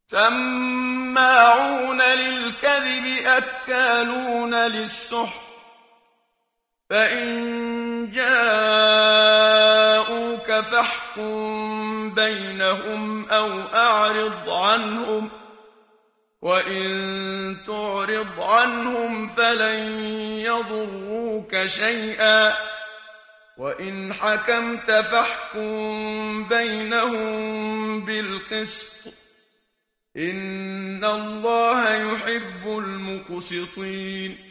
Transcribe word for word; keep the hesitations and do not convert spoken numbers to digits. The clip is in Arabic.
سماعون للكذب أكالون للسحت فإن جاءوك فاحكم بينهم أو أعرض عنهم وإن تعرض عنهم فلن يضروك شيئا وإن حكمت فاحكم بينهم بالقسط إن الله يحب المقسطين